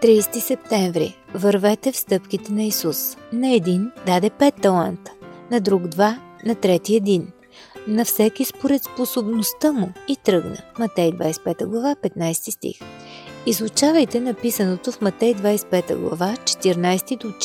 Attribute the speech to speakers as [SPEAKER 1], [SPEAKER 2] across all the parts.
[SPEAKER 1] 30 септември. Вървете в стъпките на Исус. На един даде 5 таланта, на друг 2, на трети 1. На всеки според способността му и тръгна. Матей 25 глава, 15 стих. Изучавайте написаното в Матей 25 глава, 14 до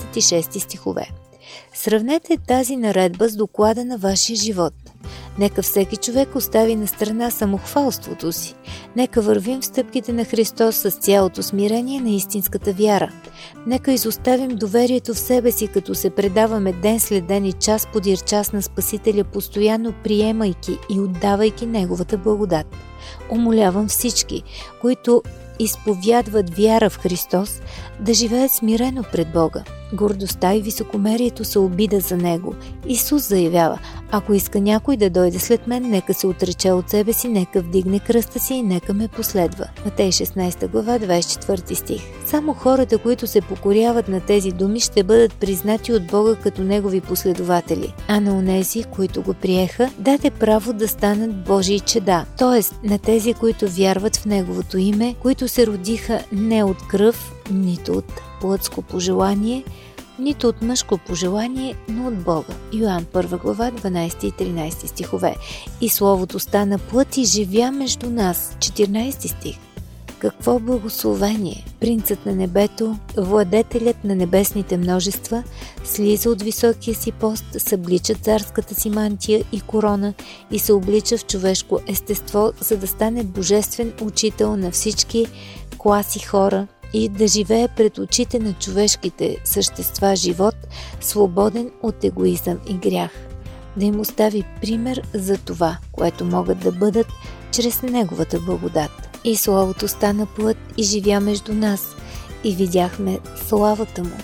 [SPEAKER 1] 46 стихове. Сравнете тази наредба с доклада на вашия живот. Нека всеки човек остави на страна самохвалството си. Нека вървим в стъпките на Христос с цялото смирение на истинската вяра. Нека изоставим доверието в себе си, като се предаваме ден след ден и час подир час на Спасителя, постоянно приемайки и отдавайки Неговата благодат. Умолявам всички, които изповядват вяра в Христос, да живеят смирено пред Бога. Гордостта и високомерието са обида за Него. Исус заявява: ако иска някой да дойде след мен, нека се отрече от себе си, нека вдигне кръста си и нека ме последва. Матей 16 глава, 24 стих. Само хората, които се покоряват на тези думи, ще бъдат признати от Бога като Негови последователи, а на онези, които го приеха, даде право да станат Божии чеда, т.е. на тези, които вярват в Неговото име, които се родиха не от кръв, нито от плътско пожелание, нито от мъжко пожелание, но от Бога. Йоан 1 глава, 12 и 13 стихове. И Словото стана плът и живя между нас. 14 стих. Какво благословение! Принцът на небето, владетелят на небесните множества, слиза от високия си пост, съблича царската си мантия и корона и се облича в човешко естество, за да стане божествен учител на всички класи хора и да живее пред очите на човешките същества живот, свободен от егоизъм и грях. Да им остави пример за това, което могат да бъдат чрез Неговата благодат. И Словото стана плът и живя между нас, и видяхме славата му.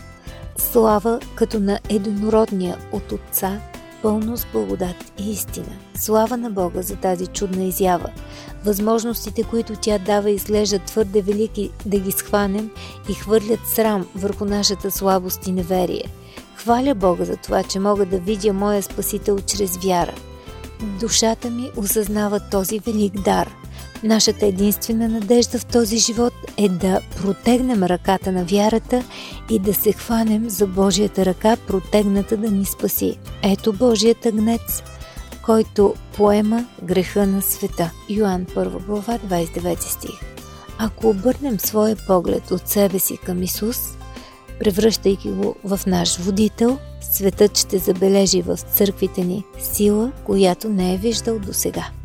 [SPEAKER 1] Слава като на единородния от Отца, пълно с благодат и истина. Слава на Бога за тази чудна изява. Възможностите, които тя дава, изглеждат твърде велики да ги схванем и хвърлят срам върху нашата слабост и неверие. Хваля Бога за това, че мога да видя моя Спасител чрез вяра. Душата ми осъзнава този велик дар. Нашата единствена надежда в този живот е да протегнем ръката на вярата и да се хванем за Божията ръка, протегната да ни спаси. Ето Божият агнец, който поема греха на света. Йоан 1 глава, 29 стих. Ако обърнем своя поглед от себе си към Исус, превръщайки го в наш водител, светът ще забележи в църквите ни сила, която не е виждал досега.